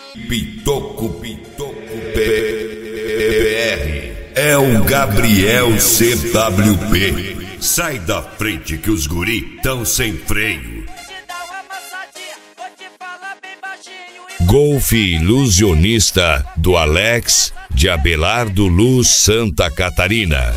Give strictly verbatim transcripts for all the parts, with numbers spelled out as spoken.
Pitoco, Pitoco P R. É o Gabriel C W P. Sai da frente que os guri tão sem freio. Golfe Ilusionista do Alex de Abelardo Luz, Santa Catarina.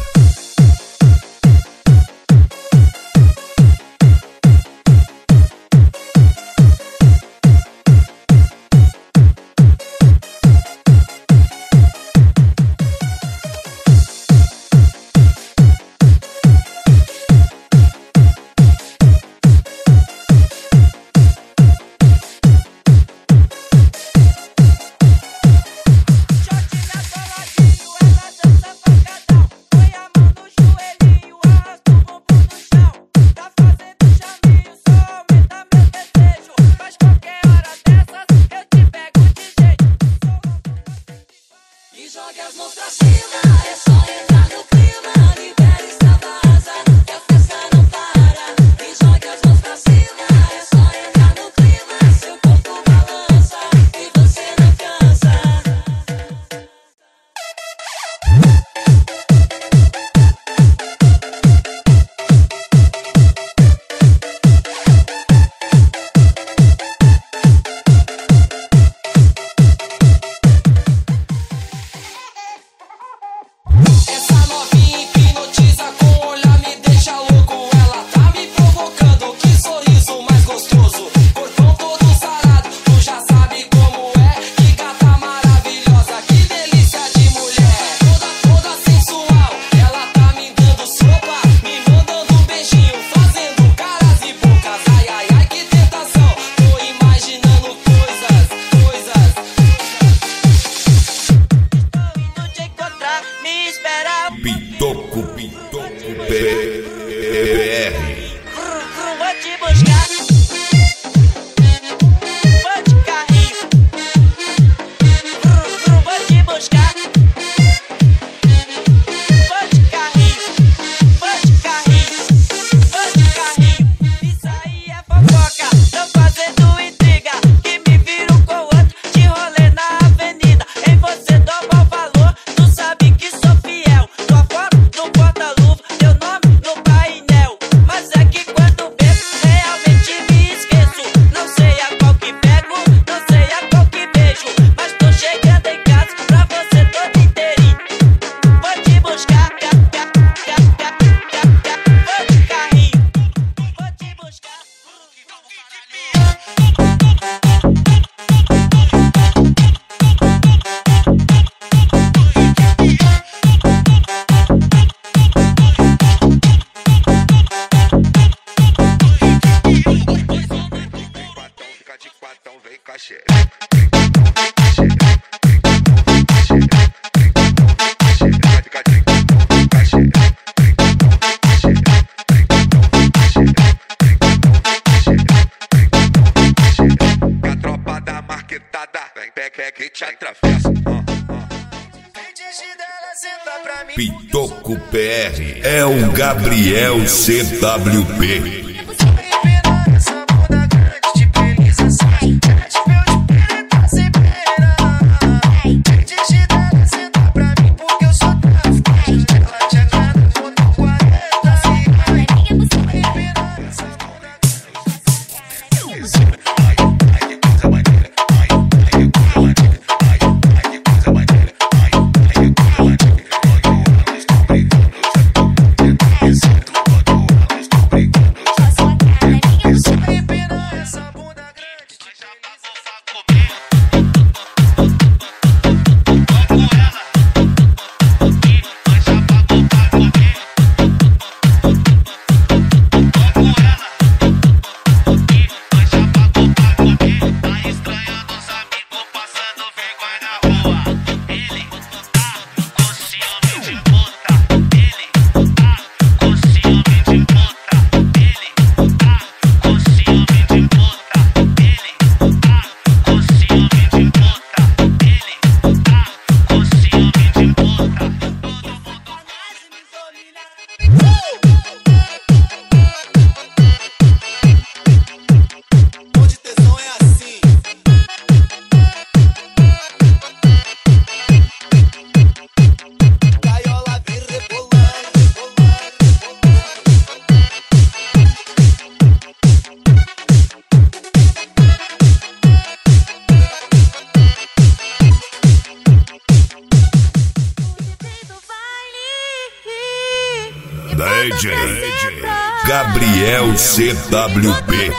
Pitoco, Pitoco P R. Vou te buscar, vou de carrinho. Vou te buscar, vou de carrinho. Vou de carrinho, vou de carrinho. Isso aí é fofoca, tô fazendo intriga. Que me viram com outro de rolê na avenida. Em você dou mau valor, tu sabe que sou fiel. Tua foto no porta-luva, teu nome no painel. Mas é que quando bebo, realmente me esqueço. Não sei a qual que pego, não sei a qual que beijo. Mas tô chegando em casa pra você todo inteirinho. Vou te buscar, vou de carrinho. Vou te buscar. Fica de quatão, vem com a xereca. A tropa da marquetada vem, pega que te atravessa. Pitoco P R. É o Gabriel C W P. Gabriel C W P.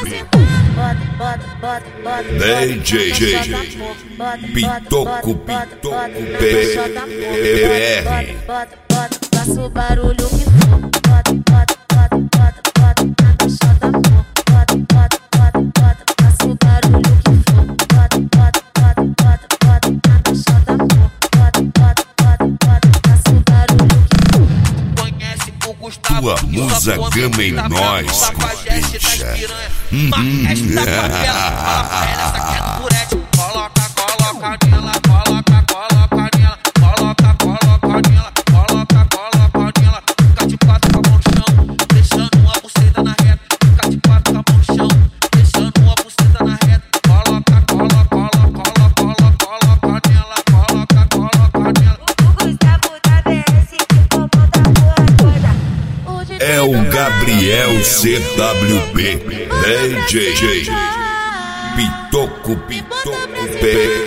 D J Pitoco Pitoco P R. Faço o barulho que for. Bota, bota, bota, bota, bota na caixa da porra. Bota, bota, bota, bota, faço o barulho que for. Bota, bota, bota, bota, bota na caixa da porra. Bota, bota, bota, bota, faço o barulho que for. Conhece o Gustavo, Tua musa gama em nós, bicha. Maestro da favela, fala pra ela, essa aqui é do Burete. Coloca, coloca nela, coloca, coloca nela, coloca, coloca nela, coloca, coloca nela. Fica de quatro com a mão no chão, deixando uma buceta na reta. Fica de quatro com a mão no chão, deixando uma buceta na reta. Coloca, coloca, coloca, coloca, coloca, coloca nela, coloca, coloca nela. O Gustavo da B S que comanda a porra toda. É o Gabriel C W P. D J Pitoco Pitoco P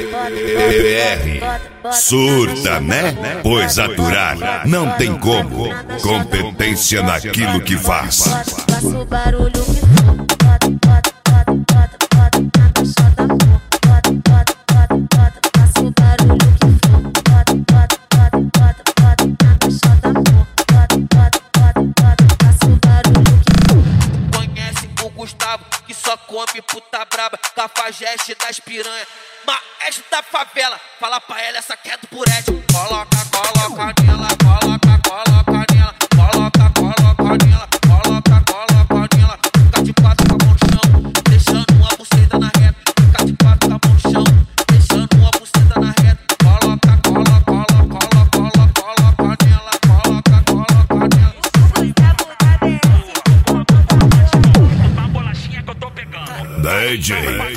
R. Surta, né? Pois aturar não tem como. Competência naquilo que faz. Faço o barulho que for. Bota, bota, bota, bota, bota na caixa da porra. Bota, bota, bota, bota, faço o barulho que for. Bota, bota, bota, bota, bota na caixa da porra. Bota, bota, bota, bota, faço o barulho que for. Conhece o Gustavo, que só come puta braba, cafajeste das piranha. Maestro da favela, fala pra ela, essa aqui é do Burete. Coloca, coloca nela, coloca, coloca nela, coloca, coloca nela, coloca, coloca nela. Fica de quatro com a mão no chão, deixando uma buceta na reta. Fica de quatro com a mão no chão, deixando uma buceta na reta. Coloca, coloca, coloca, coloca, coloca nela, coloca, coloca nela. O Gustavo da B S que comanda a porra toda. D J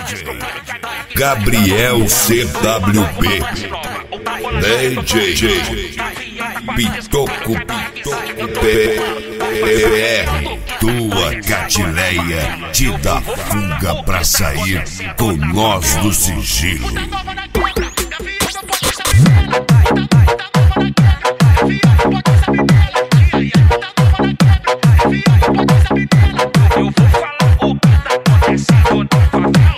Gabriel C W P. D J Pitoco Pitoco P R. Tua catileia te dá fuga pra sair com nós do sigilo. Eu vou falar o que tá acontecendo na favela.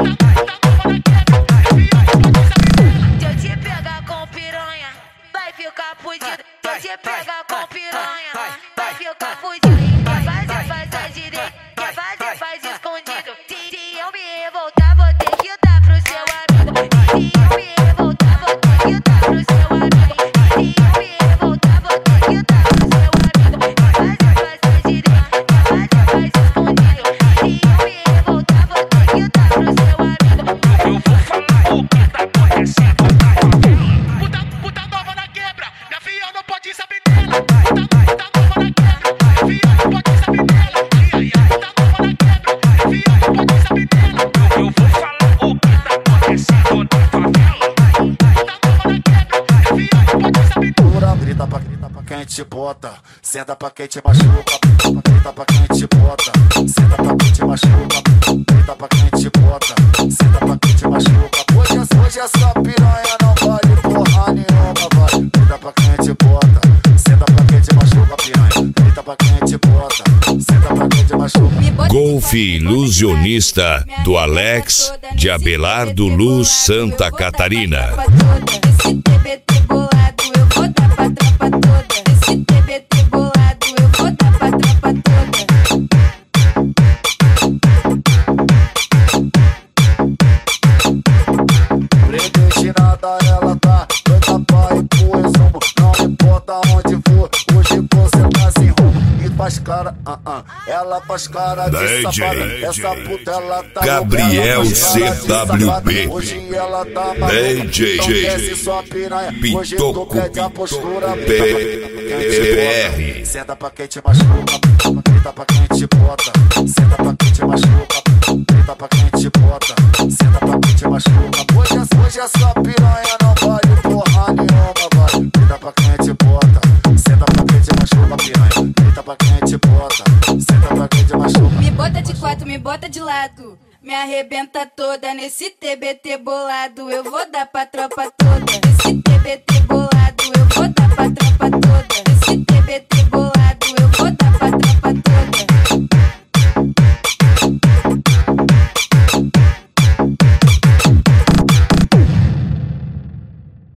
Se eu te pegar com piranha, vai ficar fudido. Se eu te pegar com piranha, vai ficar fudido. Quer fazer, faz a direita. Quer fazer, faz escondido. Se, se eu me revoltar, vou ter que dar pro seu amigo. Se eu me revoltar, vou ter que dar pro seu amigo. Se eu me revoltar, vou ter que dar pro seu amigo. Quer fazer, faz a direita. Quer fazer, faz escondido. Se eu me revoltar, vou ter que dar pro seu amigo. Eu vou falar o que tá acontecendo na favela. Puta, puta nova na quebra, minha filha não pode saber dela. Puta, puta nova na quebra, minha filha não pode saber dela. Puta nova na quebra, minha filha não pode saber dela. Eu vou falar o que tá acontecendo na favela. Puta nova na quebra, minha filha não pode saber dela. Grita pra, grita pra quem te bota, senta pra quem te machuca. Grita pra quem te bota, senta pra quem te machuca. Grita pra quem te bota, senta pra quem te machuca. Hoje, hoje essa piranha não vale porra nenhuma, vai. Grita pra quem te bota, senta pra quem te machuca, piranha. Grita pra quem te bota, senta pra quem te machuca. Golfe ilusionista do Alex de Abelardo Luz, Santa Catarina. Esse T B T bolado, eu vou dar pra tropa toda. Esse T B T bolado, eu vou dar pra tropa toda. Predestinada ela tá, doida pra ir pro resumo. Não importa onde for, hoje você tá sem rumo. E faz cara, ah, ah, ela faz cara de D J safada. Essa puta ela tá Gabriel louca, ela faz cara de C W P. safada. Hoje ela tá maluca, D J então desce sua piranha. Hoje tu Pitoco pede a postura. P R. Senta pra quem te machuca, grita pra quem te bota. Senta pra quem te machuca, grita pra quem te bota. Senta pra quem te machuca. Hoje, hoje essa piranha não vale porra nenhuma, vai. Grita pra quem te bota, senta pra quem te machuca, piranha. Grita pra quem te bota, senta pra quem te machuca. Me bota de quatro, me bota de lado. Me arrebenta toda nesse T B T bolado. Eu vou dar pra tropa toda. Esse T B T bolado, eu vou dar pra tropa toda.